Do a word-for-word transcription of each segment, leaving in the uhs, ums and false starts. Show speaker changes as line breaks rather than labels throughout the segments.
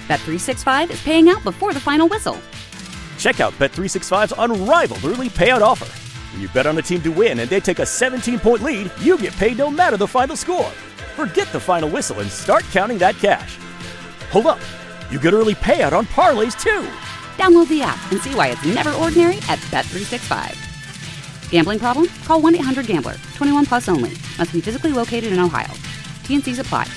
Bet three sixty-five is paying out before the final whistle.
Check out Bet three sixty-five's unrivaled early payout offer. When you bet on a team to win and they take a seventeen-point lead, you get paid no matter the final score. Forget the final whistle and start counting that cash. Hold up. You get early payout on parlays, too.
Download the app and see why it's never ordinary at Bet three sixty-five. Gambling problem? Call one eight hundred gambler. twenty-one plus only. Must be physically located in Ohio. T N Cs apply.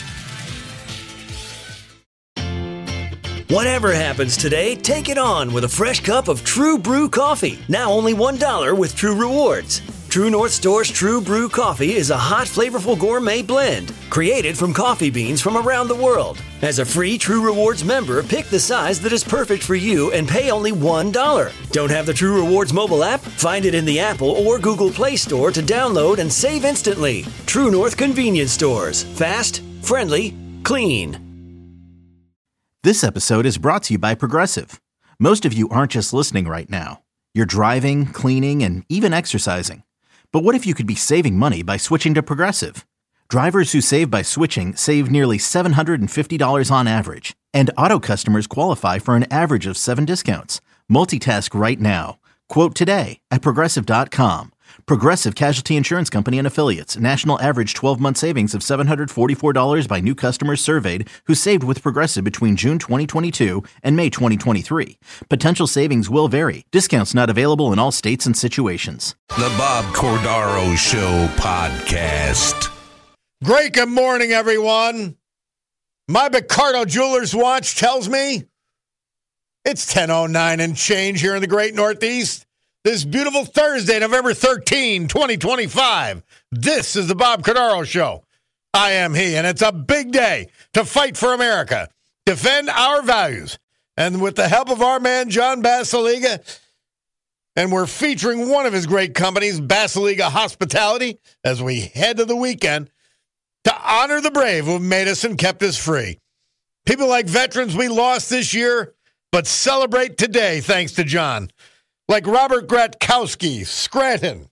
Whatever happens today, take it on with a fresh cup of True Brew coffee. Now only one dollar with True Rewards. True North Store's True Brew coffee is a hot, flavorful gourmet blend created from coffee beans from around the world. As a free True Rewards member, pick the size that is perfect for you and pay only one dollar. Don't have the True Rewards mobile app? Find it in the Apple or Google Play Store to download and save instantly. True North Convenience Stores. Fast, friendly, clean.
This episode is brought to you by Progressive. Most of you aren't just listening right now. You're driving, cleaning, and even exercising. But what if you could be saving money by switching to Progressive? Drivers who save by switching save nearly seven hundred fifty dollars on average. And auto customers qualify for an average of seven discounts. Multitask right now. Quote today at Progressive dot com. Progressive Casualty Insurance Company and Affiliates. National average twelve-month savings of seven hundred forty-four dollars by new customers surveyed who saved with Progressive between June twenty twenty-two and May twenty twenty-three. Potential savings will vary. Discounts not available in all states and situations.
The Bob Cordaro Show podcast.
Great good morning, everyone. My Picardo Jewelers watch tells me it's ten oh nine and change here in the great Northeast. This beautiful Thursday, November thirteenth, twenty twenty-five. This is the Bob Cordaro Show. I am he, and it's a big day to fight for America, defend our values, and with the help of our man, John Basiliga, and we're featuring one of his great companies, Basiliga Hospitality, as we head to the weekend to honor the brave who've made us and kept us free. People like veterans we lost this year, but celebrate today thanks to John. Like Robert Gratkowski, Scranton,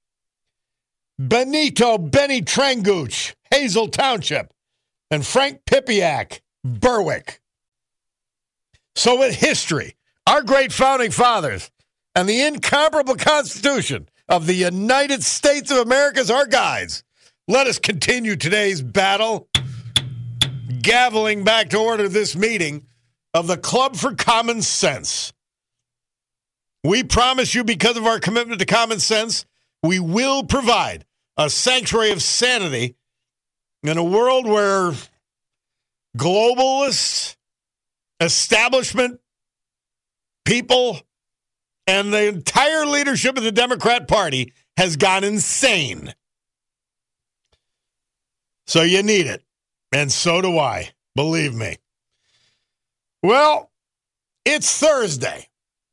Benito Benny Tranguch, Hazel Township, and Frank Pipiak, Berwick. So with history, our great founding fathers, and the incomparable Constitution of the United States of America as our guides, let us continue today's battle, gaveling back to order this meeting of the Club for Common Sense. We promise you, because of our commitment to common sense, we will provide a sanctuary of sanity in a world where globalists, establishment people, and the entire leadership of the Democrat Party has gone insane. So you need it, and so do I, believe me. Well, it's Thursday.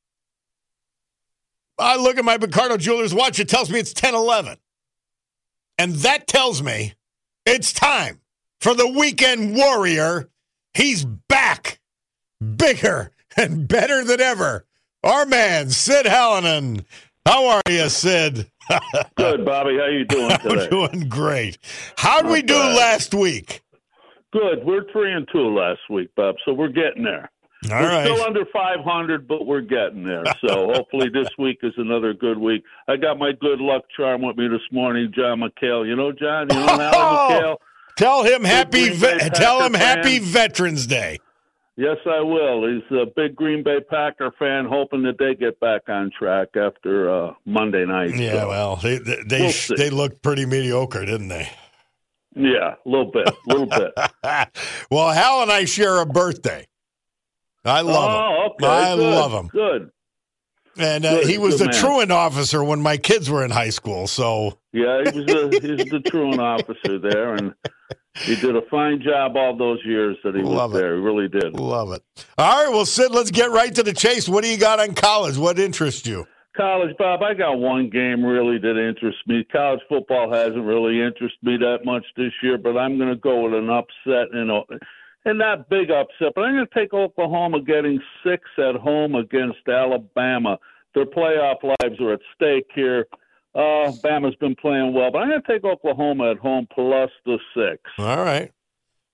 I look at my Picardo Jewelers watch. It tells me it's ten eleven. And that tells me it's time for the weekend warrior. He's back, bigger and better than ever. Our man, Sid Hallinan. How are you, Sid?
Good, Bobby. How you doing today?
I'm doing great. How'd we do
bad.
last week?
Good. We're three and two last week, Bob, so we're getting there.
All
we're
right.
still under five hundred, but we're getting there. So hopefully this week is another good week. I got my good luck charm with me this morning, John McHale. You know, John, you know Alan
Oh,
McHale?
tell him happy
Green Bay
ve- tell him
Packer
happy
fan.
Veterans Day.
Yes, I will. He's a big Green Bay Packer fan, hoping that they get back on track after uh, Monday night.
Yeah,
So,
well, they they they,
We'll
sh-
see.
they looked pretty mediocre, didn't they?
yeah, a little bit, a little bit.
Well, Hal and I share a birthday. I love him.
Oh, okay.
I
good,
love him.
Good.
And uh,
Good,
he was
good
the
man.
truant officer when my kids were in high school. So
Yeah, he was, a, he was the truant officer there, and he did a fine job all those years that he
Love
was
it.
there. He really did.
love it. All right, well, Sid, let's get right to the chase. What do you got on college? What interests you?
College, Bob, I got one game really that interests me. College football hasn't really interested me that much this year, but I'm going to go with an upset, you know, and not big upset, but I'm going to take Oklahoma getting six at home against Alabama. Their playoff lives are at stake here. Uh, Bama's been playing well, but I'm going to take Oklahoma at home plus the six.
All right.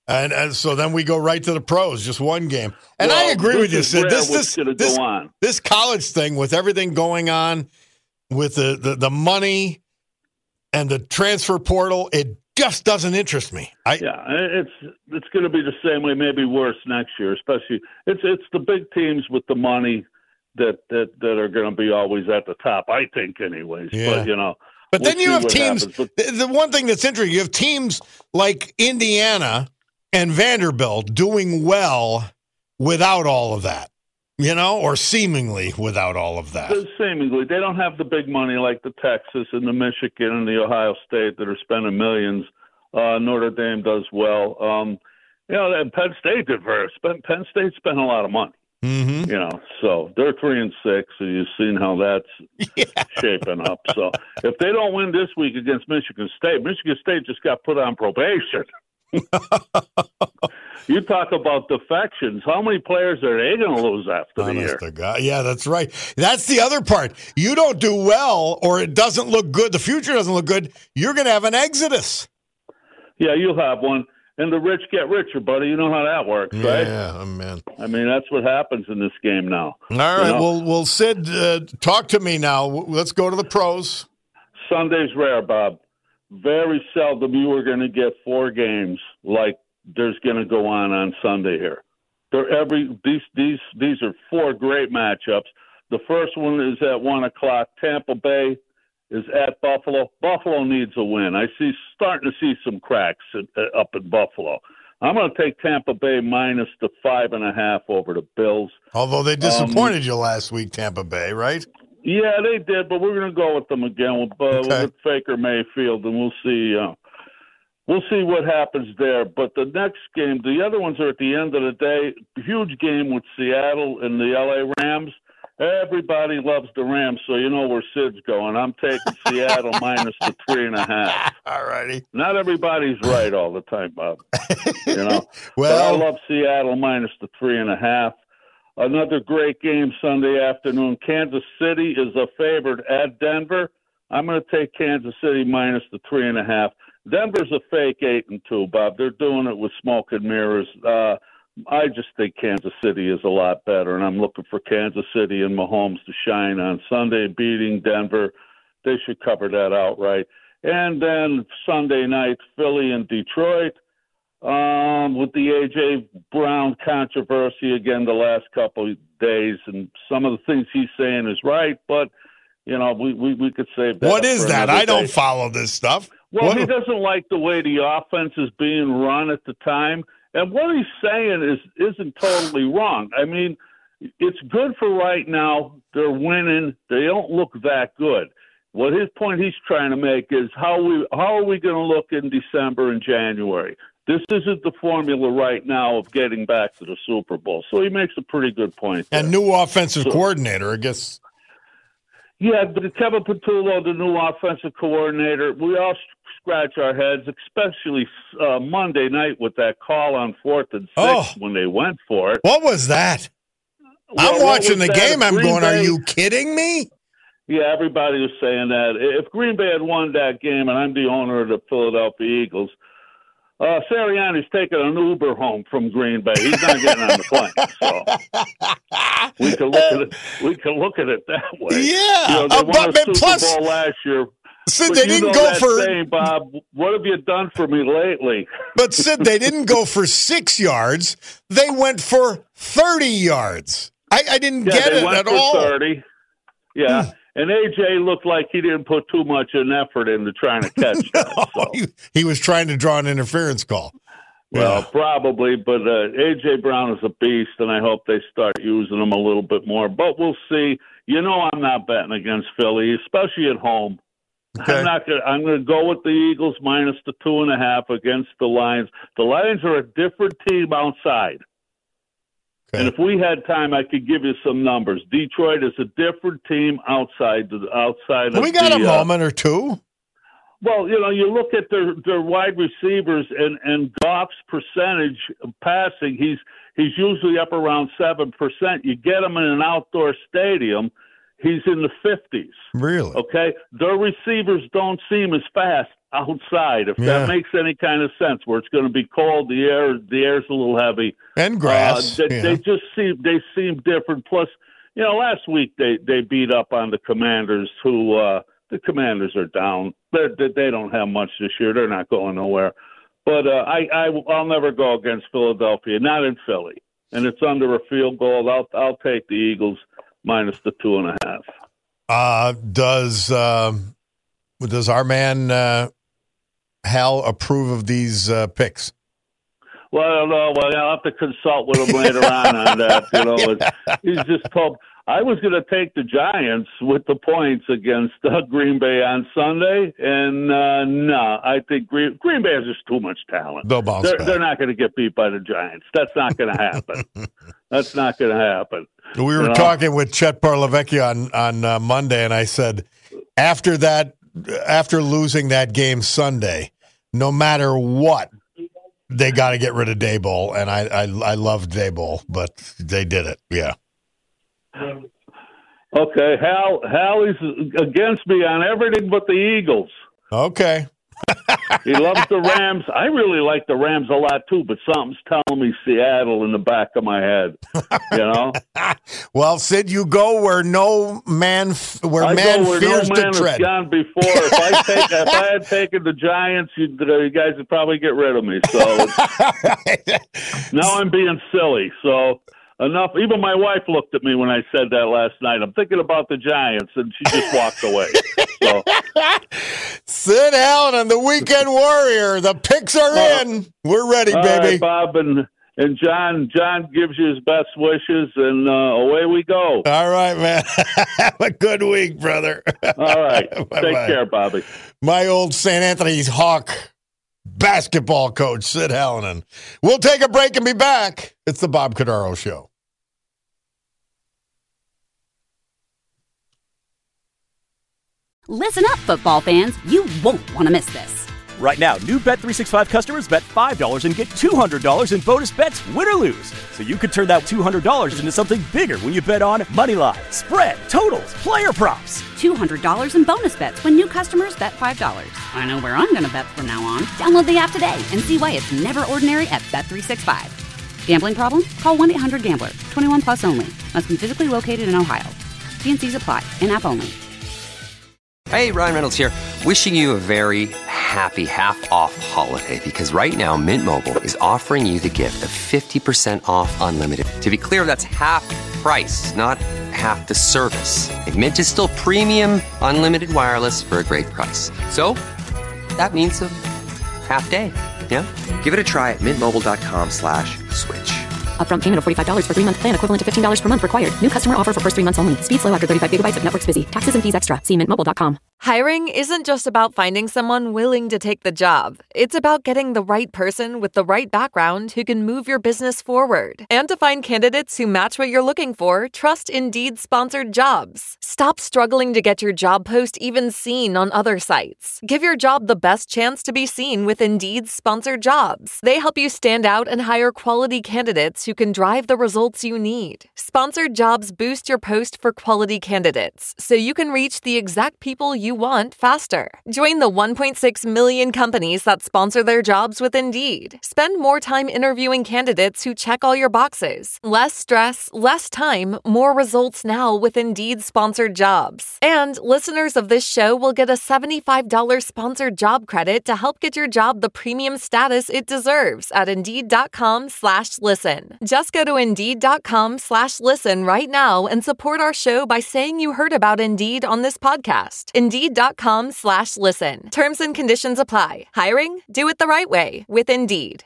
And, and so then we go right to the pros, just one game. And
well,
I agree with you, Sid. This this this,
go on.
this college thing with everything going on with the, the, the money and the transfer portal, it just doesn't interest me. I,
yeah, it's it's going to be the same way, maybe worse next year. Especially it's it's the big teams with the money that that, that are going to be always at the top. I think, anyways.
Yeah.
But you know.
But
we'll
then you have teams.
But,
the, the one thing that's interesting, you have teams like Indiana and Vanderbilt doing well without all of that, you know, or seemingly without all of that.
Seemingly. They don't have the big money like the Texas and the Michigan and the Ohio State that are spending millions. Uh, Notre Dame does well. Um, you know, and Penn State did very – Penn State spent a lot of money.
Mm-hmm.
You know, so they're three and six, and you've seen how that's yeah. shaping up. So if they don't win this week against Michigan State, Michigan State just got put on probation. You talk about defections. How many players are they going to lose after the
Honest
year?
to God. Yeah, that's right. That's the other part. You don't do well, or it doesn't look good. The future doesn't look good. You're going to have an exodus.
Yeah, you'll have one. And the rich get richer, buddy. You know how that works, right?
Yeah, oh, man.
I mean, that's what happens in this game now.
All right,
you know?
well, well, Sid, uh, talk to me now. Let's go to the pros.
Sunday's rare, Bob. Very seldom you are going to get four games like there's going to go on on Sunday here. They're every these these these are four great matchups. The first one is at one o'clock. Tampa Bay is at Buffalo. Buffalo needs a win. I see starting to see some cracks at, uh, up in Buffalo. I'm going to take Tampa Bay minus the five and a half over the Bills.
Although they disappointed
um,
you last week, Tampa Bay, right?
Yeah, they did, but we're going to go with them again with, uh,
okay.
with Baker Mayfield, and we'll see. Uh, we'll see what happens there. But the next game, the other ones are at the end of the day. Huge game with Seattle and the L A Rams. Everybody loves the Rams, so you know where Sid's going. I'm taking Seattle minus the three and a half.
All righty.
Not everybody's right all the time, Bob. You know.
Well,
but I love Seattle minus the three and a half. Another great game Sunday afternoon. Kansas City is a favorite at Denver. I'm going to take Kansas City minus the three and a half. Denver's a fake eight and two, Bob. They're doing it with smoke and mirrors. Uh, I just think Kansas City is a lot better, and I'm looking for Kansas City and Mahomes to shine on Sunday, beating Denver. They should cover that outright. And then Sunday night, Philly and Detroit. Um, with the A J. Brown controversy again the last couple of days, and some of the things he's saying is right, but, you know, we, we, we could save that.
What is that? I don't
day.
follow this stuff.
Well,
what?
he doesn't like the way the offense is being run at the time, and what he's saying is isn't totally wrong. I mean, it's good for right now. They're winning. They don't look that good. What his point he's trying to make is how we how are we going to look in December and January? This isn't the formula right now of getting back to the Super Bowl. So he makes a pretty good point there.
And new offensive
so,
coordinator, I guess.
Yeah, but Kevin Patullo, the new offensive coordinator, we all scratch our heads, especially uh, Monday night with that call on fourth and six
oh.
when they went for it.
What was that?
Well,
I'm watching the
that?
game. I'm
Green
going,
Bay,
are you kidding me?
Yeah, everybody was saying that. If Green Bay had won that game, and I'm the owner of the Philadelphia Eagles, Uh, Sirianni's taking an Uber home from Green Bay. He's not getting on the plane, so we can look at it. We can look at it that way.
Yeah,
you know, they
uh,
won
but,
a
but
Super
plus,
Bowl last year.
Sid,
but
they
you
didn't
know
go
that
for.
saying, Bob, what have you done for me lately?
But Sid, they didn't go for six yards. They went for thirty yards. I, I didn't
yeah,
get
they
it
went
at
for
all.
thirty. Yeah. Hmm. And A J looked like he didn't put too much an effort into trying to catch that.
no,
So.
he, he was trying to draw an interference call.
Well,
yeah.
probably, but uh, A J. Brown is a beast, and I hope they start using him a little bit more. But we'll see. You know, I'm not betting against Philly, especially at home.
Okay.
I'm not going. I'm going to go with the Eagles minus the two and a half against the Lions. The Lions are a different team outside.
Okay.
And if we had time, I could give you some numbers. Detroit is a different team outside the outside.
Well,
of
we got
the,
a moment uh, or two.
Well, you know, you look at their, their wide receivers and, and Goff's percentage of passing, he's he's usually up around seven percent. You get him in an outdoor stadium, he's in the fifties.
Really?
Okay? Their receivers don't seem as fast. outside, if
Yeah.
that makes any kind of sense, where it's going to be cold, the air the air's a little heavy.
And grass.
Uh, they,
yeah.
they just seem they seem different. Plus, you know, last week they, they beat up on the Commanders, who uh, the Commanders are down. They're, they they don't have much this year. They're not going nowhere. But uh, I, I I'll never go against Philadelphia, not in Philly, and it's under a field goal. I'll I'll take the Eagles minus the two and a half.
Uh, does um, does our man uh, Hal approve of these uh, picks?
Well, I don't know. Well, I'll have to consult with him later on on that. You know, he's just told. I was going to take the Giants with the points against uh, Green Bay on Sunday, and uh, no, I think Green, Green Bay has just too much talent.
They'll bounce
They're,
back.
they're not going to get beat by the Giants. That's not going to happen. That's not going to happen.
We were
You know?
talking with Chet Parlavecchia on on uh, Monday, and I said after that, after losing that game Sunday, no matter what, they got to get rid of Daboll, and I I, I loved Daboll, but they did it. Yeah.
Okay, Hal. Hal is against me on everything but the Eagles.
Okay.
He loves the Rams. I really like the Rams a lot too, but something's telling me Seattle in the back of my head. You know.
Well, Sid, you go where no man, where
I
man
go where
fears
no
to
man has
tread.
gone before. If I take, if I had taken the Giants, you, you guys would probably get rid of me. So now I'm being silly. So enough. Even my wife looked at me when I said that last night. I'm thinking about the Giants, and she just walked away. So.
Sid Allen and the Weekend Warrior. The picks are
Uh,
in. We're ready,
All
baby.
right, Bob and and John. John gives you his best wishes, and uh, away we go.
All right, man. Have a good week, brother.
All right,
Bye-bye.
take care, Bobby.
My old Saint Anthony's Hawk basketball coach, Sid Hallinan. We'll take a break and be back. It's the Bob Cordaro Show.
Listen up, football fans. You won't want to miss this.
Right now, new Bet three sixty-five customers bet five dollars and get two hundred dollars in bonus bets, win or lose. So you could turn that two hundred dollars into something bigger when you bet on money line, spread, totals, player props.
two hundred dollars in bonus bets when new customers bet five dollars. I know where I'm going to bet from now on. Download the app today and see why it's never ordinary at Bet three sixty-five. Gambling problem? Call one eight hundred gambler. twenty-one plus only. Must be physically located in Ohio. T N Cs apply. In-app only.
Hey, Ryan Reynolds here. Wishing you a very happy half-off holiday, because right now Mint Mobile is offering you the gift of fifty percent off unlimited. To be clear, that's half price, not half the service. Like, Mint is still premium unlimited wireless for a great price. So that means a half day. Yeah? Give it a try at mintmobile.com slash switch.
Upfront payment of forty-five dollars for three-month plan equivalent to fifteen dollars per month required. New customer offer for first three months only. Speed slow after thirty-five gigabytes if network's busy. Taxes and fees extra. See mint mobile dot com.
Hiring isn't just about finding someone willing to take the job. It's about getting the right person with the right background who can move your business forward. And to find candidates who match what you're looking for, trust Indeed sponsored jobs. Stop struggling to get your job post even seen on other sites. Give your job the best chance to be seen with Indeed sponsored jobs. They help you stand out and hire quality candidates who can drive the results you need. Sponsored jobs boost your post for quality candidates, so you can reach the exact people you want faster. Join the one point six million companies that sponsor their jobs with Indeed. Spend more time interviewing candidates who check all your boxes. Less stress, less time, more results now with Indeed sponsored jobs. And listeners of this show will get a seventy-five dollars sponsored job credit to help get your job the premium status it deserves at Indeed.com slash listen. Just go to Indeed.com slash listen right now and support our show by saying you heard about Indeed on this podcast. Indeed.com slash listen. Terms and conditions apply. Hiring? Do it the right way with Indeed.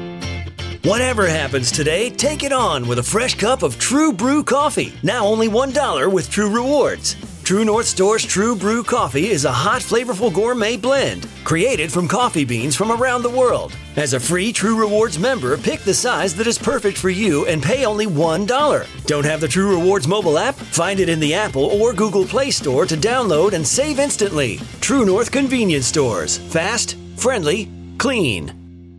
Whatever happens today, take it on with a fresh cup of True Brew coffee. Now only one dollar with True Rewards. True North Store's True Brew coffee is a hot, flavorful gourmet blend created from coffee beans from around the world. As a free True Rewards member, pick the size that is perfect for you and pay only one dollar. Don't have the True Rewards mobile app? Find it in the Apple or Google Play Store to download and save instantly. True North Convenience Stores. Fast, friendly, clean.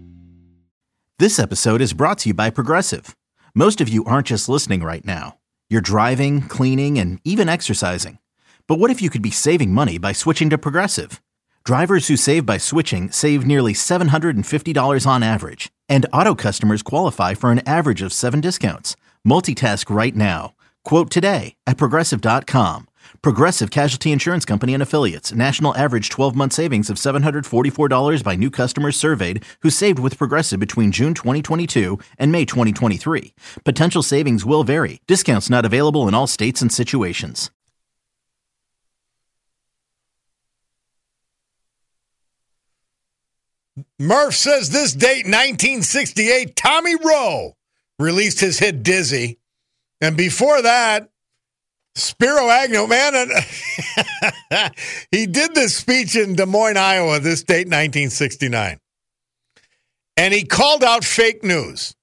This episode is brought to you by Progressive. Most of you aren't just listening right now. You're driving, cleaning, and even exercising. But what if you could be saving money by switching to Progressive? Drivers who save by switching save nearly seven hundred fifty dollars on average, and auto customers qualify for an average of seven discounts. Multitask right now. Quote today at Progressive dot com. Progressive Casualty Insurance Company and Affiliates. National average twelve-month savings of seven hundred forty-four dollars by new customers surveyed who saved with Progressive between June twenty twenty-two and May twenty twenty-three. Potential savings will vary. Discounts not available in all states and situations.
Murph says this date, nineteen sixty-eight, Tommy Rowe released his hit Dizzy. And before that, Spiro Agnew, man, he did this speech in Des Moines, Iowa, this date, nineteen sixty-nine. And he called out fake news.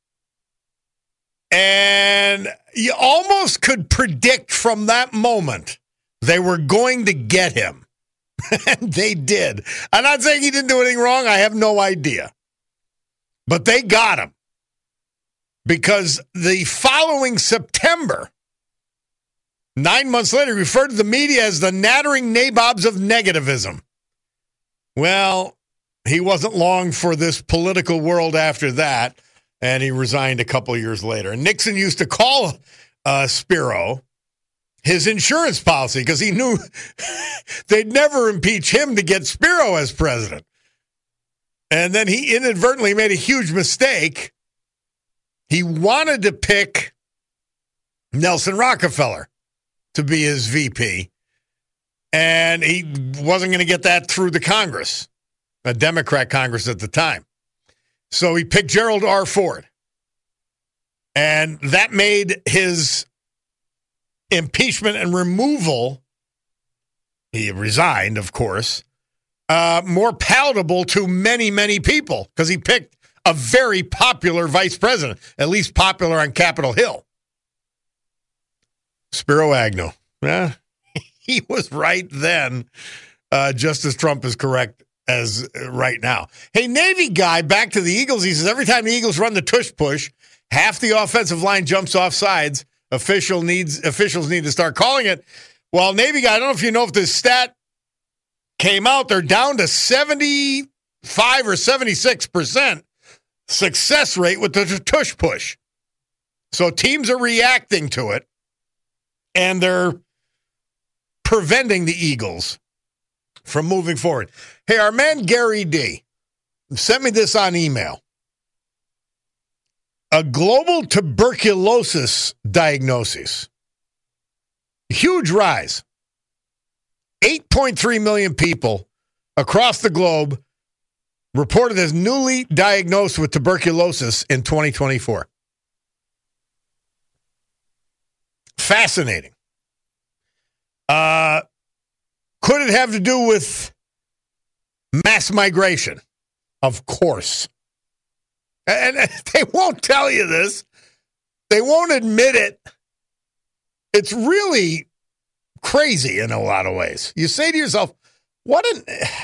And you almost could predict from that moment they were going to get him. And they did. I'm not saying he didn't do anything wrong. I have no idea. But they got him. Because the following September, nine months later, he referred to the media as the nattering nabobs of negativism. Well, he wasn't long for this political world after that, and he resigned a couple of years later. And Nixon used to call uh, Spiro his insurance policy because he knew they'd never impeach him to get Spiro as president. And then he inadvertently made a huge mistake. He wanted to pick Nelson Rockefeller to be his V P, and he wasn't going to get that through the Congress, a Democrat Congress at the time. So he picked Gerald R. Ford, and that made his impeachment and removal, he resigned, of course, uh, more palatable to many, many people because he picked a very popular vice president, at least popular on Capitol Hill. Spiro Agnew. Yeah, he was right then, uh, just as Trump is correct as right now. Hey, Navy guy, back to the Eagles. He says every time the Eagles run the tush push, half the offensive line jumps off sides. Official needs officials need to start calling it. Well, Navy guy, I don't know if you know if this stat came out. They're down to seventy-five or seventy-six percent success rate with the tush push. So teams are reacting to it, and they're preventing the Eagles from moving forward. Hey, our man Gary D sent me this on email. A global tuberculosis diagnosis. Huge rise. eight point three million people across the globe reported as newly diagnosed with tuberculosis in twenty twenty-four. Fascinating. Uh, could it have to do with mass migration? Of course. And they won't tell you this. They won't admit it. It's really crazy in a lot of ways. You say to yourself, what an...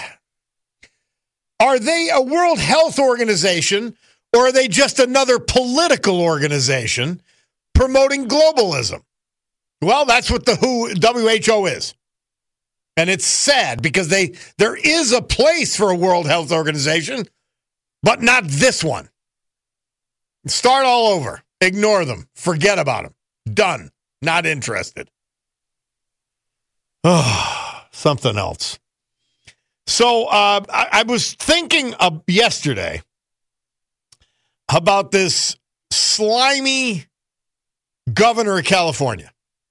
Are they a World Health Organization, or are they just another political organization promoting globalism? Well, that's what the W H O W H O is. And it's sad because they there is a place for a World Health Organization, but not this one. Start all over. Ignore them. Forget about them. Done. Not interested. Oh, something else. So uh, I, I was thinking of yesterday about this slimy governor of California,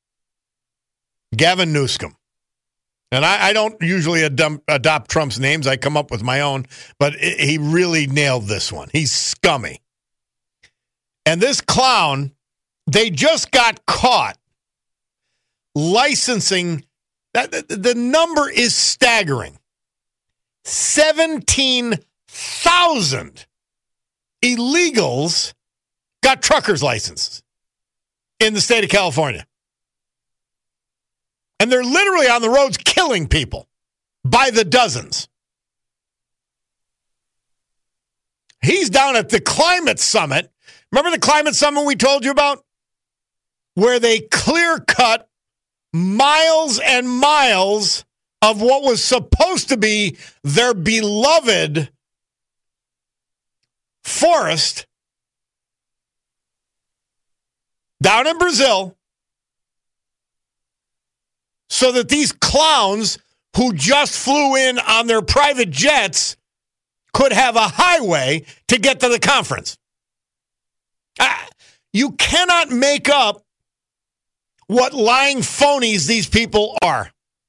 Gavin Newsom. And I, I don't usually adopt, adopt Trump's names. I come up with my own. But it, he really nailed this one. He's scummy. And this clown, they just got caught licensing. That, the, the number is staggering. seventeen thousand illegals got truckers' licenses in the state of California. And they're literally on the roads killing people by the dozens. He's down at the climate summit. Remember the climate summit we told you about? Where they clear-cut miles and miles of what was supposed supposed to be their beloved forest down in Brazil so that these clowns who just flew in on their private jets could have a highway to get to the conference. Uh, you cannot make up what lying phonies these people are.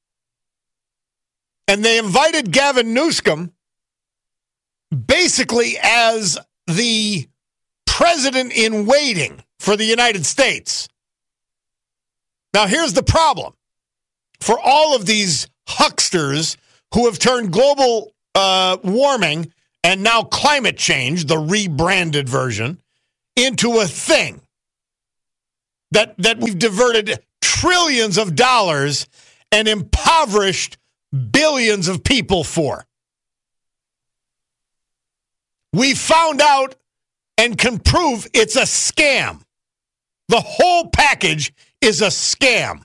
And they invited Gavin Newsom basically as the president in waiting for the United States. Now, here's the problem. For all of these hucksters who have turned global uh, warming and now climate change, the rebranded version, into a thing that, that we've diverted trillions of dollars and impoverished billions of people for. We found out and can prove it's a scam. The whole package is a scam.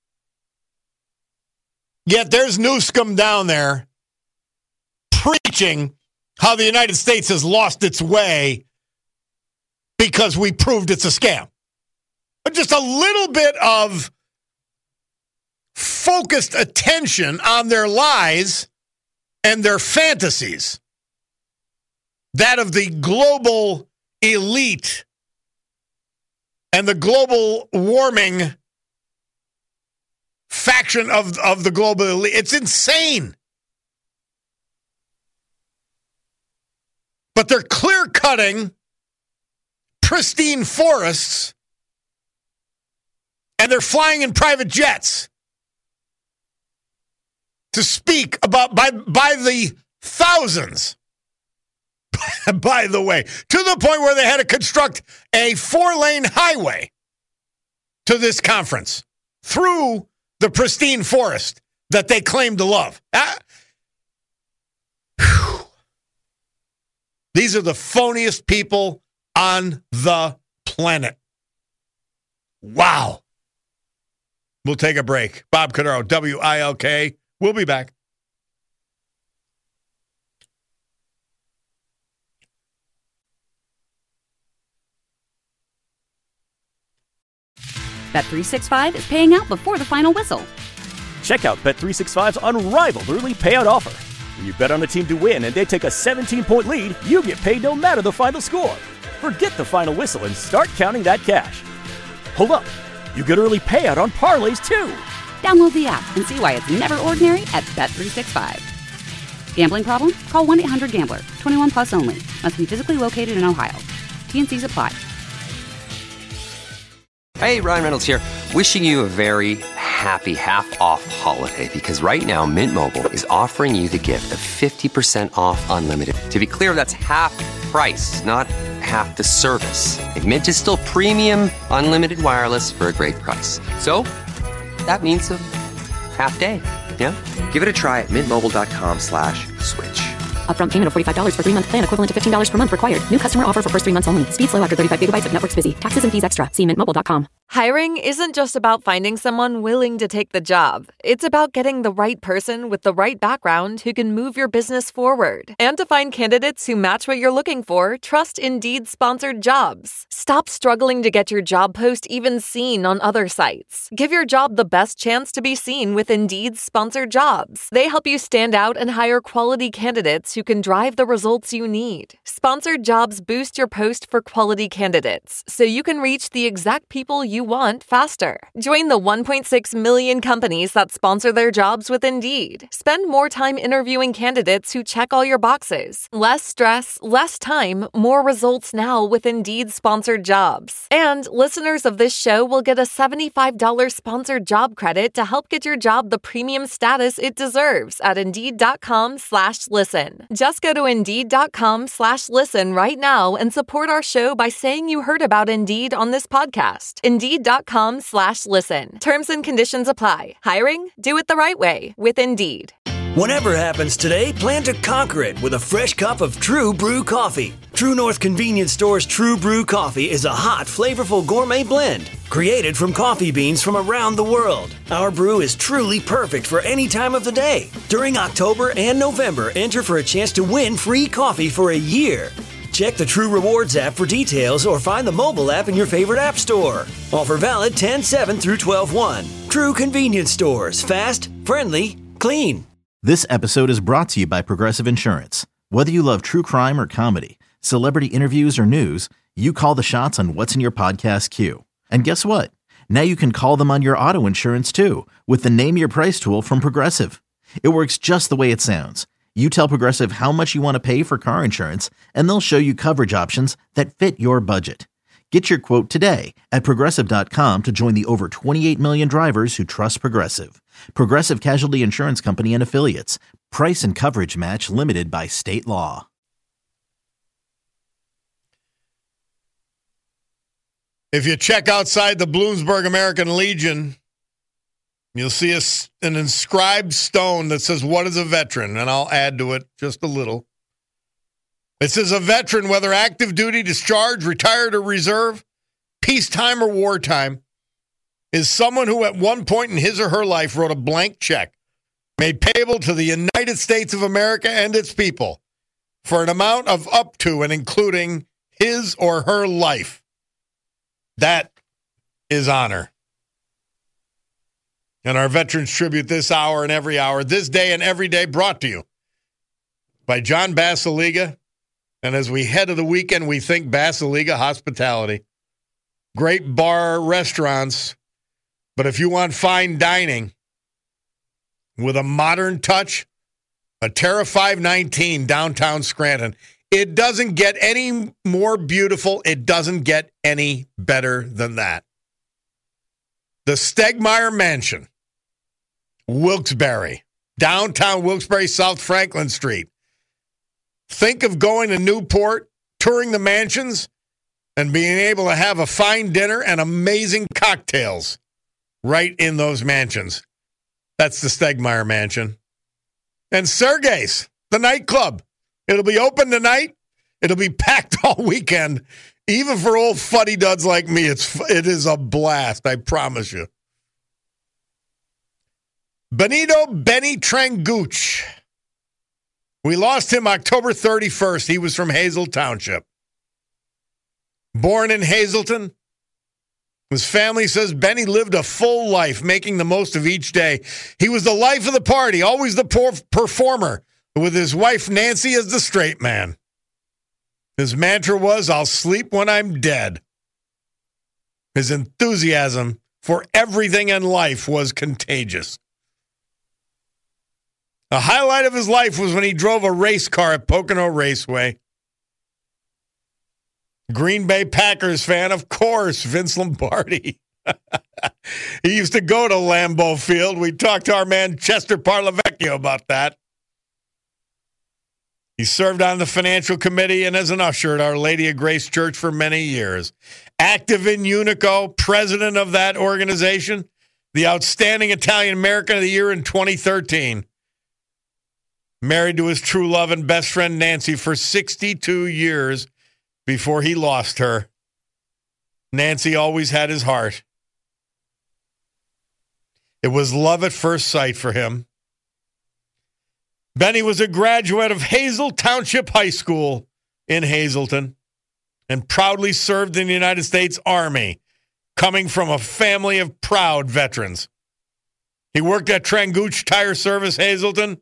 Yet there's Newsom down there preaching how the United States has lost its way because we proved it's a scam. But just a little bit of focused attention on their lies and their fantasies. That of the global elite and the global warming faction of, of the global elite. It's insane. But they're clear-cutting pristine forests and they're flying in private jets to speak about by, by the thousands. By the way, to the point where they had to construct a four-lane highway to this conference through the pristine forest that they claim to love. Ah. These are the phoniest people on the planet. Wow. We'll take a break. Bob Cordaro, W I L K. We'll be back.
Bet three sixty-five is paying out before the final whistle.
Check out Bet three sixty-five's unrivaled early payout offer. When you bet on a team to win and they take a seventeen-point lead, you get paid no matter the final score. Forget the final whistle and start counting that cash. Hold up. You get early payout on parlays, too.
Download the app and see why it's never ordinary at Bet three sixty-five. Gambling problem? Call one eight hundred gambler. twenty-one plus only. Must be physically located in Ohio. T N Cs apply.
Hey, Ryan Reynolds here. Wishing you a very happy half-off holiday because right now Mint Mobile is offering you the gift of fifty percent off unlimited. To be clear, that's half price, not half the service. Like Mint is still premium unlimited wireless for a great price. So that means a half day. Yeah? Give it a try at mintmobile.com slash switch.
Upfront payment of forty-five dollars for three-month plan equivalent to fifteen dollars per month required. New customer offer for first three months only. Speed slow after thirty-five gigabytes if network's busy. Taxes and fees extra. See mint mobile dot com.
Hiring isn't just about finding someone willing to take the job. It's about getting the right person with the right background who can move your business forward. And to find candidates who match what you're looking for, trust Indeed sponsored jobs. Stop struggling to get your job post even seen on other sites. Give your job the best chance to be seen with Indeed sponsored jobs. They help you stand out and hire quality candidates who can drive the results you need. Sponsored jobs boost your post for quality candidates, so you can reach the exact people you want faster. Join the one point six million companies that sponsor their jobs with Indeed. Spend more time interviewing candidates who check all your boxes. Less stress, less time, more results now with Indeed sponsored jobs. And listeners of this show will get a seventy-five dollars sponsored job credit to help get your job the premium status it deserves at Indeed.com slash listen. Just go to Indeed.com slash listen right now and support our show by saying you heard about Indeed on this podcast. Indeed.com slash listen. Terms and conditions apply. Hiring? Do it the right way with Indeed.
Whatever happens today, plan to conquer it with a fresh cup of True Brew coffee. True North Convenience Store's True Brew coffee is a hot, flavorful gourmet blend created from coffee beans from around the world. Our brew is truly perfect for any time of the day. During October and November, enter for a chance to win free coffee for a year. Check the True Rewards app for details or find the mobile app in your favorite app store. Offer valid ten seven through twelve one. True Convenience Stores. Fast, friendly, clean.
This episode is brought to you by Progressive Insurance. Whether you love true crime or comedy, celebrity interviews or news, you call the shots on what's in your podcast queue. And guess what? Now you can call them on your auto insurance too with the Name Your Price tool from Progressive. It works just the way it sounds. You tell Progressive how much you want to pay for car insurance, and they'll show you coverage options that fit your budget. Get your quote today at Progressive dot com to join the over twenty-eight million drivers who trust Progressive. Progressive Casualty Insurance Company and Affiliates. Price and coverage match limited by state law.
If you check outside the Bloomsburg American Legion, you'll see a, an inscribed stone that says, "What is a veteran?" And I'll add to it just a little. It says a veteran, whether active duty, discharged, retired, or reserve, peacetime or wartime, is someone who at one point in his or her life wrote a blank check made payable to the United States of America and its people for an amount of up to and including his or her life. That is honor. And our Veterans Tribute this hour and every hour, this day and every day, brought to you by John Basiliga. And as we head to the weekend, we think Basiliga Hospitality. Great bar restaurants. But if you want fine dining with a modern touch, a Terra five nineteen downtown Scranton. It doesn't get any more beautiful. It doesn't get any better than that. The Stegmeyer Mansion, Wilkes-Barre, downtown Wilkes-Barre, South Franklin Street. Think of going to Newport, touring the mansions, and being able to have a fine dinner and amazing cocktails right in those mansions. That's the Stegmeyer Mansion. And Sergei's, the nightclub. It'll be open tonight. It'll be packed all weekend. Even for old fuddy-duds like me, it's it is a blast, I promise you. Benito Benny Tranguch. We lost him October thirty-first. He was from Hazel Township. Born in Hazleton, his family says Benny lived a full life, making the most of each day. He was the life of the party, always the poor performer, with his wife Nancy as the straight man. His mantra was, "I'll sleep when I'm dead." His enthusiasm for everything in life was contagious. The highlight of his life was when he drove a race car at Pocono Raceway. Green Bay Packers fan, of course, Vince Lombardi. He used to go to Lambeau Field. We talked to our man Chester Parlavecchio about that. He served on the financial committee and as an usher at Our Lady of Grace Church for many years. Active in Unico, president of that organization, the Outstanding Italian American of the Year in twenty thirteen. Married to his true love and best friend Nancy for sixty-two years before he lost her. Nancy always had his heart. It was love at first sight for him. Benny was a graduate of Hazel Township High School in Hazleton and proudly served in the United States Army, coming from a family of proud veterans. He worked at Tranguch Tire Service, Hazleton,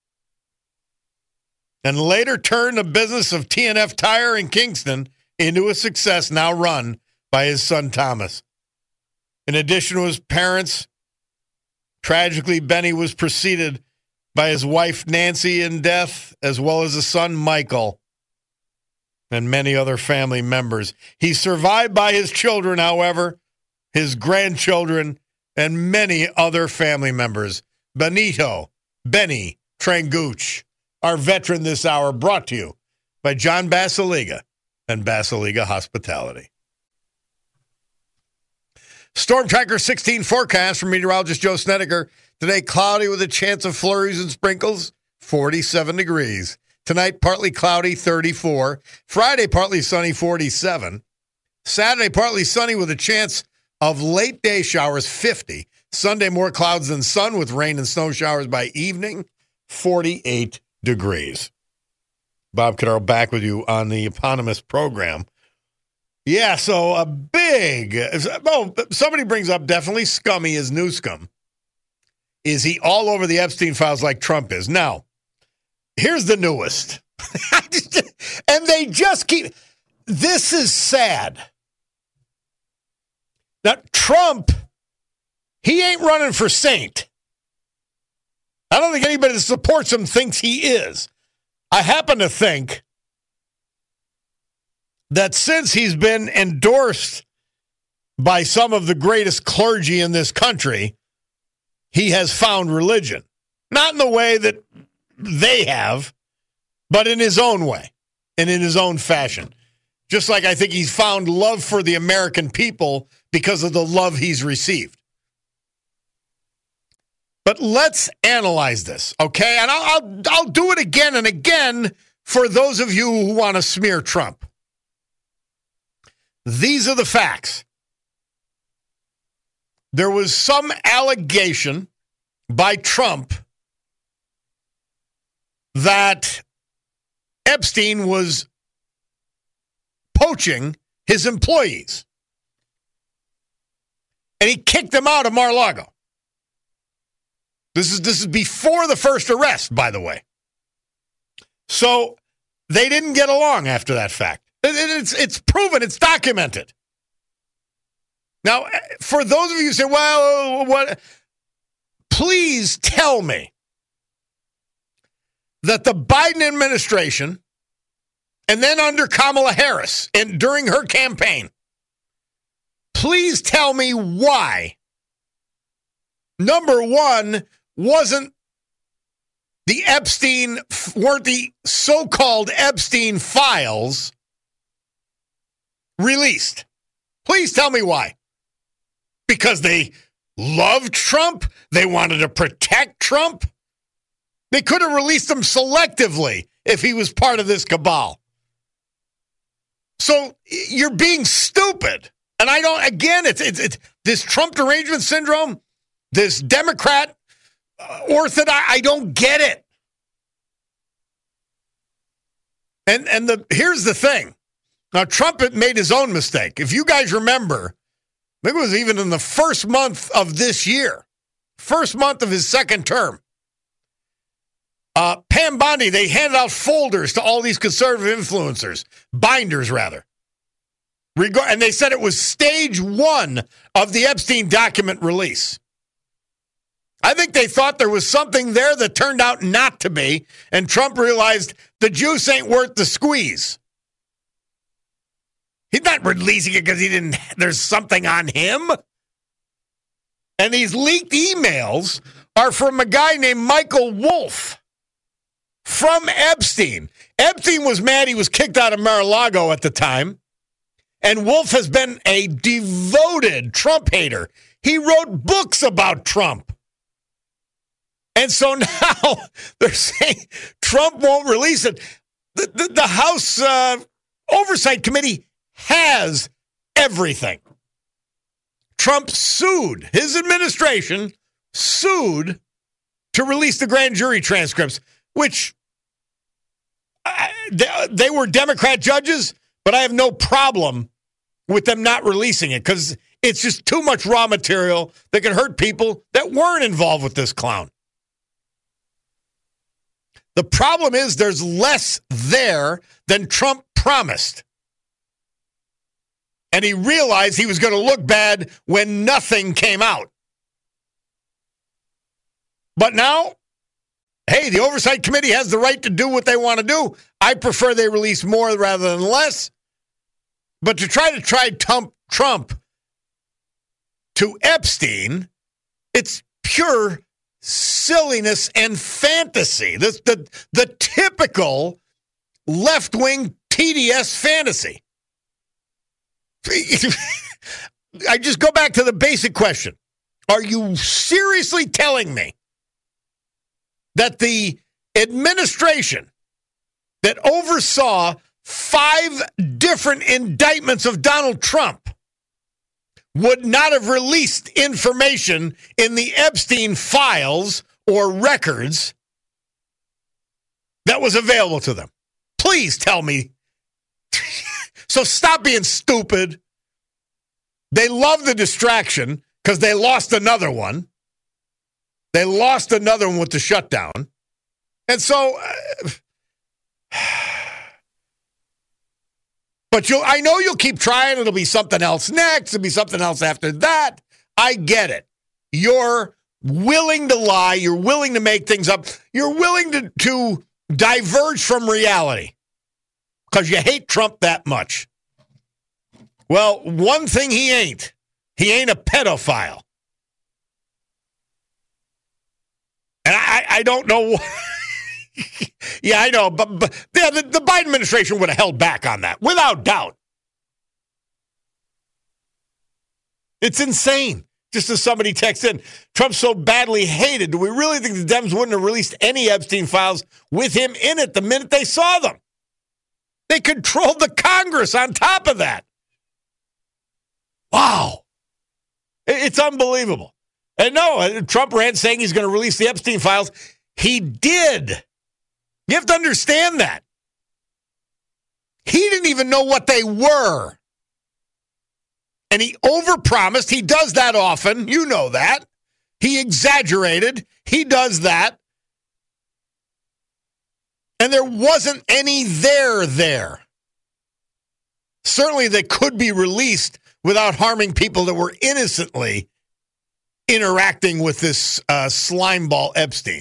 and later turned the business of T N F Tire in Kingston into a success now run by his son Thomas. In addition to his parents, tragically, Benny was preceded by his wife Nancy in death, as well as his son Michael and many other family members. He's survived by his children, however, his grandchildren, and many other family members. Benito, Benny Tranguch, our veteran this hour, brought to you by John Basiliga and Basiliga Hospitality. Storm Tracker sixteen forecast from meteorologist Joe Snedeker. Today, cloudy with a chance of flurries and sprinkles, forty-seven degrees. Tonight, partly cloudy, thirty-four. Friday, partly sunny, forty-seven. Saturday, partly sunny with a chance of late day showers, fifty. Sunday, more clouds than sun with rain and snow showers by evening, forty-eight degrees. Bob Cordaro back with you on the eponymous program. Yeah, so a big, oh, somebody brings up definitely Scummy is Newscomb. Is he all over the Epstein files like Trump is? Now, here's the newest. And they just keep, this is sad. Now, Trump, he ain't running for saint. I don't think anybody that supports him thinks he is. I happen to think that since he's been endorsed by some of the greatest clergy in this country, he has found religion. Not in the way that they have, but in his own way and in his own fashion. Just like I think he's found love for the American people because of the love he's received. But let's analyze this, okay? And I'll, I'll, I'll do it again and again for those of you who want to smear Trump. These are the facts. There was some allegation by Trump that Epstein was poaching his employees. And he kicked them out of Mar-a-Lago. This is this is before the first arrest, by the way. So they didn't get along after that fact. It, it, it's it's proven, it's documented. Now, for those of you who say, well, what? Please tell me that the Biden administration, and then under Kamala Harris, and during her campaign, please tell me why, number one, wasn't the Epstein, weren't the so-called Epstein files released? Please tell me why. Because they loved Trump? They wanted to protect Trump? They could have released them selectively if he was part of this cabal. So you're being stupid. And I don't, again, it's, it's, it's this Trump derangement syndrome, this Democrat uh, orthodox, I don't get it. And and the here's the thing. Now, Trump had made his own mistake. If you guys remember, I think it was even in the first month of this year, first month of his second term, uh, Pam Bondi, they handed out folders to all these conservative influencers, binders rather. Reg- and they said it was stage one of the Epstein document release. I think they thought there was something there that turned out not to be, and Trump realized the juice ain't worth the squeeze. He's not releasing it because he didn't. There's something on him. And these leaked emails are from a guy named Michael Wolff from Epstein. Epstein was mad he was kicked out of Mar-a-Lago at the time. And Wolff has been a devoted Trump hater. He wrote books about Trump. And so now they're saying Trump won't release it. The, the, the House uh, Oversight Committee has everything. Trump sued, his administration sued to release the grand jury transcripts, which uh, they, they were Democrat judges, but I have no problem with them not releasing it because it's just too much raw material that could hurt people that weren't involved with this clown. The problem is there's less there than Trump promised. And he realized he was going to look bad when nothing came out. But now, hey, the Oversight Committee has the right to do what they want to do. I prefer they release more rather than less. But to try to try Trump, Trump to Epstein, it's pure silliness and fantasy. The, the, the typical left-wing T D S fantasy. I just go back to the basic question. Are you seriously telling me that the administration that oversaw five different indictments of Donald Trump would not have released information in the Epstein files or records that was available to them? Please tell me. So stop being stupid. They love the distraction because they lost another one. They lost another one with the shutdown. And so, uh, but you'll, I know you'll keep trying. It'll be something else next. It'll be something else after that. I get it. You're willing to lie. You're willing to make things up. You're willing to, to diverge from reality because you hate Trump that much. Well, one thing he ain't. He ain't a pedophile. And I, I don't know. Yeah, I know. But, but yeah, the, the Biden administration would have held back on that, without doubt. It's insane. Just as somebody texts in, Trump's so badly hated. Do we really think the Dems wouldn't have released any Epstein files with him in it the minute they saw them? They controlled the Congress on top of that. Wow. It's unbelievable. And no, Trump ran saying he's going to release the Epstein files. He did. You have to understand that. He didn't even know what they were. And he overpromised. He does that often. You know that. He exaggerated. He does that. And there wasn't any there there. Certainly they could be released without harming people that were innocently interacting with this uh, slimeball Epstein.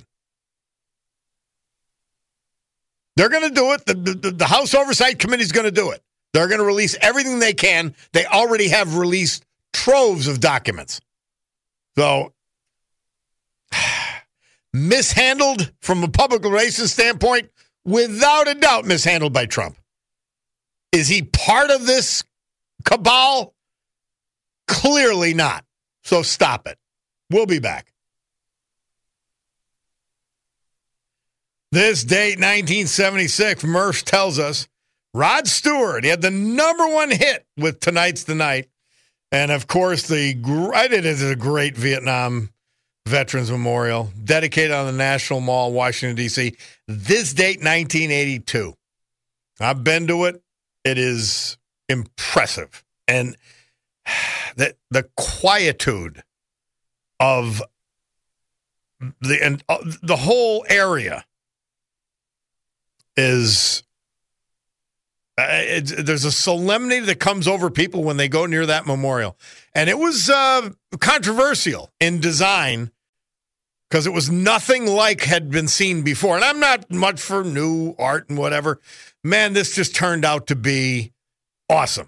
They're going to do it. The, the, the House Oversight Committee is going to do it. They're going to release everything they can. They already have released troves of documents. So, mishandled from a public relations standpoint, without a doubt mishandled by Trump. Is he part of this cabal? Clearly not. So stop it. We'll be back. This date, nineteen seventy-six, Murph tells us Rod Stewart, he had the number one hit with Tonight's the Night. And, of course, the it is a great Vietnam Veterans Memorial dedicated on the National Mall, Washington, D C This date, nineteen eighty-two. I've been to it. It is impressive. And the, the quietude of the, and, uh, the whole area is... Uh, it, there's a solemnity that comes over people when they go near that memorial. And it was uh, controversial in design because it was nothing like had been seen before. And I'm not much for new art and whatever. Man, this just turned out to be awesome.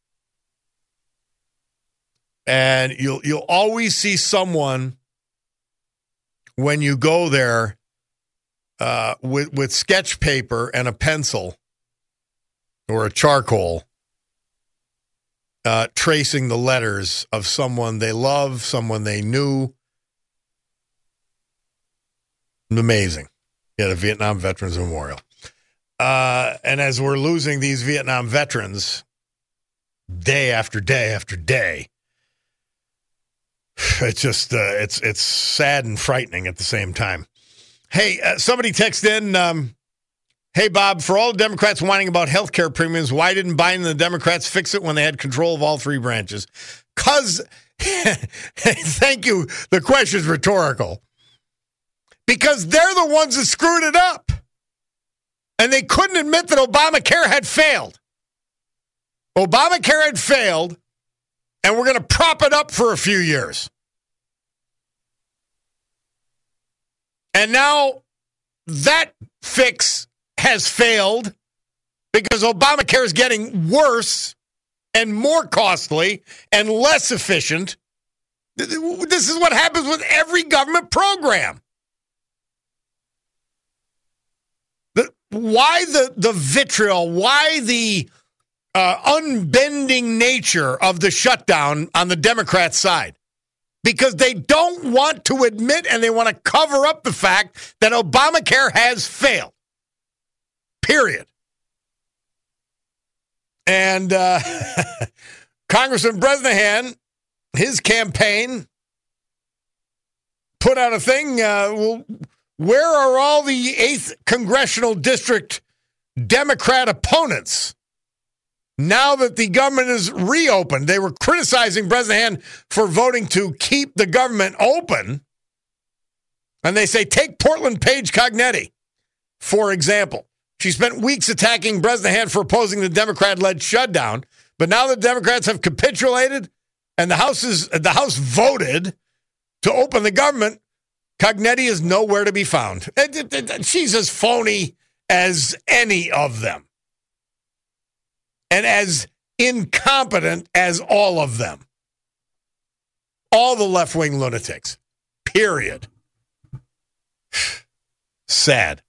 And you'll you'll always see someone when you go there uh, with with sketch paper and a pencil or a charcoal, uh, tracing the letters of someone they love, someone they knew. Amazing. Yeah, the Vietnam Veterans Memorial. Uh, and as we're losing these Vietnam veterans day after day after day, it's just, uh, it's it's sad and frightening at the same time. Hey, uh, somebody text in, um, hey, Bob, for all the Democrats whining about health care premiums, why didn't Biden and the Democrats fix it when they had control of all three branches? Because, thank you, the question's rhetorical. Because they're the ones that screwed it up. And they couldn't admit that Obamacare had failed. Obamacare had failed, and we're going to prop it up for a few years. And now that fix has failed because Obamacare is getting worse and more costly and less efficient. This is what happens with every government program. The, why the, the vitriol? Why the uh, unbending nature of the shutdown on the Democrat side. Because they don't want to admit and they want to cover up the fact that Obamacare has failed. Period. And uh, Congressman Bresnahan, his campaign, put out a thing, uh, well, where are all the eighth Congressional District Democrat opponents? Now that the government is reopened, they were criticizing Bresnahan for voting to keep the government open. And they say, take Portland Page Cognetti, for example. She spent weeks attacking Bresnahan for opposing the Democrat-led shutdown. But now the Democrats have capitulated and the House is the House voted to open the government, Cognetti is nowhere to be found. She's as phony as any of them. And as incompetent as all of them. All the left-wing lunatics. Period. Sad.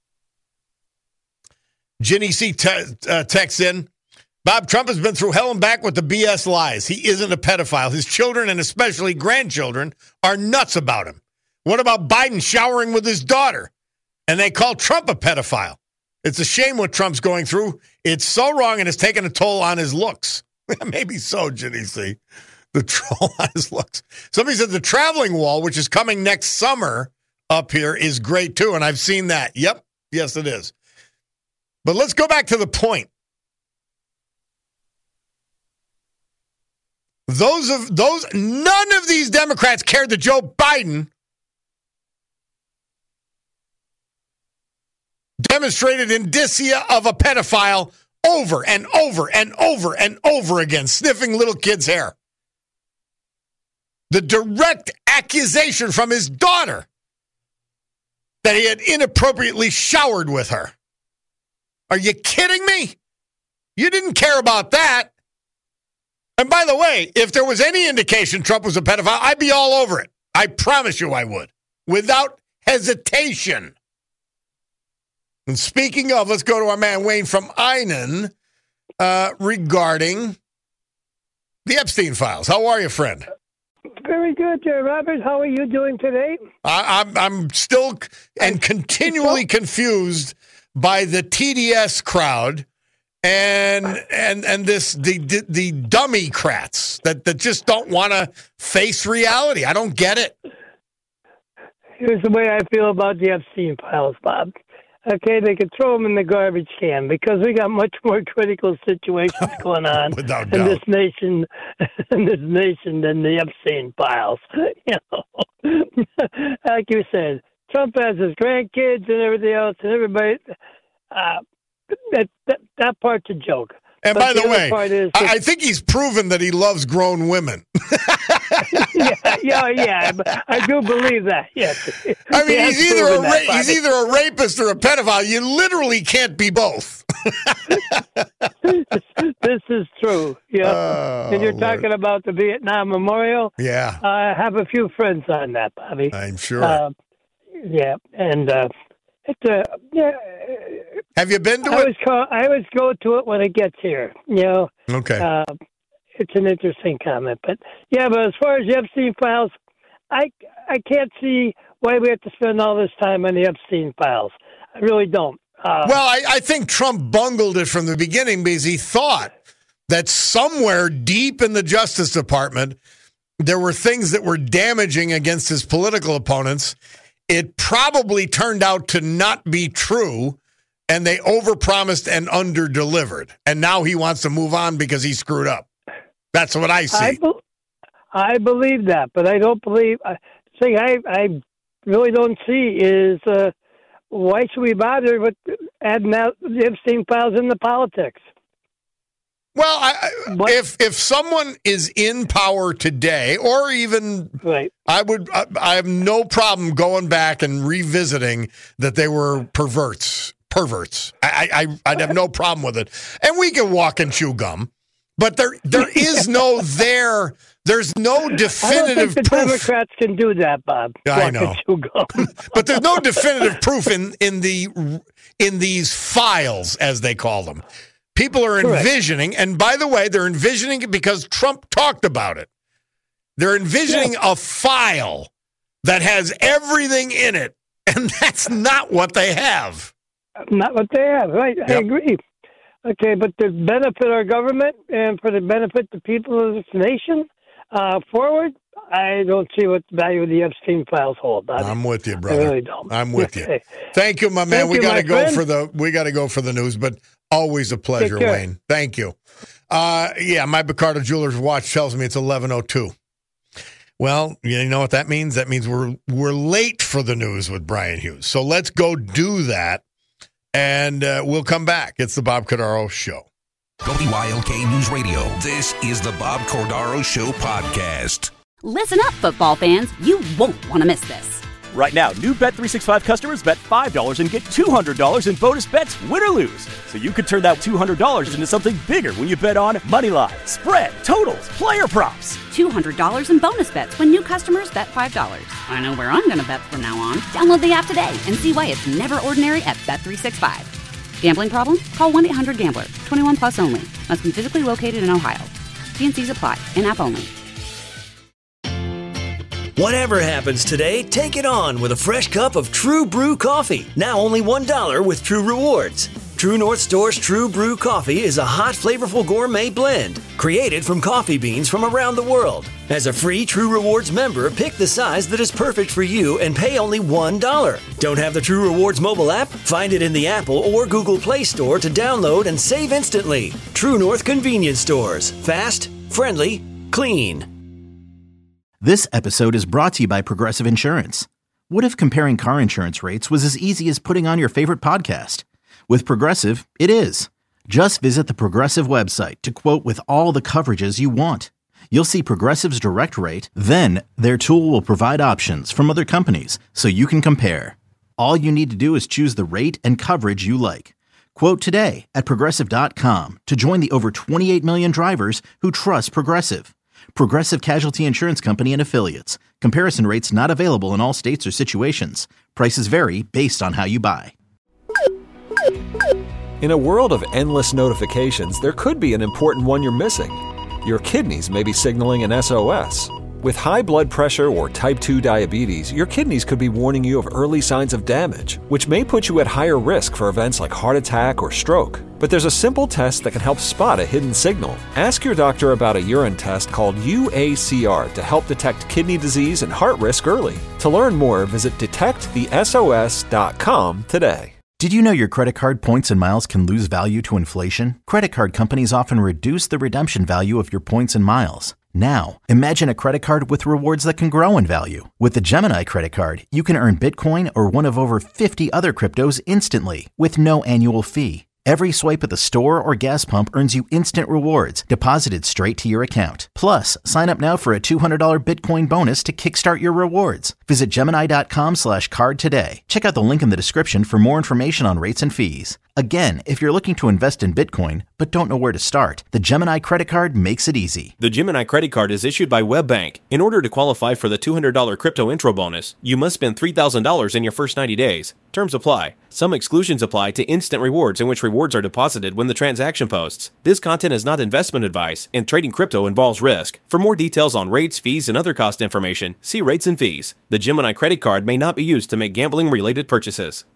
Ginny C. Te- uh, texts in, Bob, Trump has been through hell and back with the B S lies. He isn't a pedophile. His children, and especially grandchildren, are nuts about him. What about Biden showering with his daughter? And they call Trump a pedophile. It's a shame what Trump's going through. It's so wrong and it's taken a toll on his looks. Maybe so, Ginny C. The troll on his looks. Somebody said the traveling wall, which is coming next summer up here, is great too. And I've seen that. Yep. Yes, it is. But let's go back to the point. Those of those, none of these Democrats cared that Joe Biden demonstrated indicia of a pedophile over and over and over and over again, sniffing little kids' hair. The direct accusation from his daughter that he had inappropriately showered with her. Are you kidding me? You didn't care about that. And by the way, if there was any indication Trump was a pedophile, I'd be all over it. I promise you I would. Without hesitation. And speaking of, let's go to our man Wayne from Einan uh, regarding the Epstein files. How are you, friend?
Very good, uh, Robert. How are you doing today?
I, I'm, I'm still and continually confused by the T D S crowd and and and this the the, the dummy-crats that, that just don't want to face reality. I don't get it.
Here's the way I feel about the Epstein files, Bob. Okay, they could throw them in the garbage can because we got much more critical situations going on
Without
in
doubt.
this nation, in this nation than the Epstein files. You know, like you said, Trump has his grandkids and everything else, and everybody. Uh, that, that that part's a joke.
And
But
by the,
the other
way,
part is
I, I think he's proven that he loves grown women.
yeah, yeah, yeah. I do believe that. Yes.
I mean,
He
he's
has
either a
proven
ra-
that,
he's
Bobby.
either a rapist or a pedophile. You literally can't be both.
This is true. Yeah.
Oh,
and you're
Lord.
talking about the Vietnam Memorial.
Yeah,
I have a few friends on that, Bobby.
I'm sure.
Uh, yeah, and uh, it's uh, yeah.
Have you been to
I
it?
always call. I always go to it when it gets here. You know.
Okay.
Uh, it's an interesting comment, but yeah. But as far as the Epstein files, I I can't see why we have to spend all this time on the Epstein files. I really don't. Uh,
Well, I, I think Trump bungled it from the beginning because he thought that somewhere deep in the Justice Department, there were things that were damaging against his political opponents. It probably turned out to not be true, and they overpromised and underdelivered. And now he wants to move on because he screwed up. That's what I see.
I, be- I believe that, but I don't believe. I thing I I really don't see is uh, why should we bother with adding out the Epstein files into politics?
Well, I, I- if if someone is in power today, or even
right,
I would I, I have no problem going back and revisiting that they were perverts. Perverts. I, I I'd have no problem with it, and we can walk and chew gum, but there there is no there. There's no definitive
I don't think the
proof.
Democrats can do that, Bob.
Yeah, I
Walk
know.
and chew gum.
But there's no definitive proof in, in the in these files, as they call them. People are
Correct.
envisioning, and by the way, they're envisioning it because Trump talked about it. They're envisioning yeah. a file that has everything in it, and that's not what they have.
Not what they have, right?
Yep.
I agree. Okay, but to benefit our government and for the benefit the people of this nation uh, forward, I don't see what the value of the Epstein files hold. I mean,
I'm with you, brother.
I really don't.
I'm with
okay.
you. Thank you, my man.
Thank
we
you,
got to go
friend.
for the we got to go for the news, but always a pleasure, Wayne. Thank you. Uh, yeah, my Picardo Jewelers watch tells me it's eleven oh two. Well, you know what that means? That means we're we're late for the news with Brian Hughes. So let's go do that, and uh, we'll come back. It's the Bob Cordaro Show.
W I L K News Radio. This is the Bob Cordaro Show podcast.
Listen up, football fans. You won't want to miss this.
Right now, new Bet three sixty-five customers bet five dollars and get two hundred dollars in bonus bets, win or lose. So you could turn that two hundred dollars into something bigger when you bet on money line, spread, totals, player props.
two hundred dollars in bonus bets when new customers bet five dollars. I know where I'm going to bet from now on. Download the app today and see why it's never ordinary at Bet three sixty-five. Gambling problem? Call one eight hundred gambler. twenty-one plus only. Must be physically located in Ohio. T and C's apply. In-app only.
Whatever happens today, take it on with a fresh cup of True Brew coffee. Now only one dollar with True Rewards. True North Store's True Brew coffee is a hot, flavorful gourmet blend created from coffee beans from around the world. As a free True Rewards member, pick the size that is perfect for you and pay only one dollar. Don't have the True Rewards mobile app? Find it in the Apple or Google Play Store to download and save instantly. True North Convenience Stores. Fast, friendly, clean.
This episode is brought to you by Progressive Insurance. What if comparing car insurance rates was as easy as putting on your favorite podcast? With Progressive, it is. Just visit the Progressive website to quote with all the coverages you want. You'll see Progressive's direct rate, then their tool will provide options from other companies so you can compare. All you need to do is choose the rate and coverage you like. Quote today at Progressive dot com to join the over twenty-eight million drivers who trust Progressive. Progressive Casualty Insurance Company and Affiliates. Comparison rates not available in all states or situations. Prices vary based on how you buy.
In a world of endless notifications, there could be an important one you're missing. Your kidneys may be signaling an S O S. With high blood pressure or type two diabetes, your kidneys could be warning you of early signs of damage, which may put you at higher risk for events like heart attack or stroke. But there's a simple test that can help spot a hidden signal. Ask your doctor about a urine test called U A C R to help detect kidney disease and heart risk early. To learn more, visit detect the S O S dot com today.
Did you know your credit card points and miles can lose value to inflation? Credit card companies often reduce the redemption value of your points and miles. Now, imagine a credit card with rewards that can grow in value. With the Gemini credit card, you can earn Bitcoin or one of over fifty other cryptos instantly with no annual fee. Every swipe at the store or gas pump earns you instant rewards deposited straight to your account. Plus, sign up now for a two hundred dollars Bitcoin bonus to kickstart your rewards. Visit Gemini dot com slash card today. Check out the link in the description for more information on rates and fees. Again, if you're looking to invest in Bitcoin but don't know where to start, the Gemini credit card makes it easy.
The Gemini credit card is issued by WebBank. In order to qualify for the two hundred dollars crypto intro bonus, you must spend three thousand dollars in your first ninety days. Terms apply. Some exclusions apply to instant rewards in which rewards are deposited when the transaction posts. This content is not investment advice, and trading crypto involves risk. For more details on rates, fees, and other cost information, see rates and fees. The Gemini credit card may not be used to make gambling-related purchases.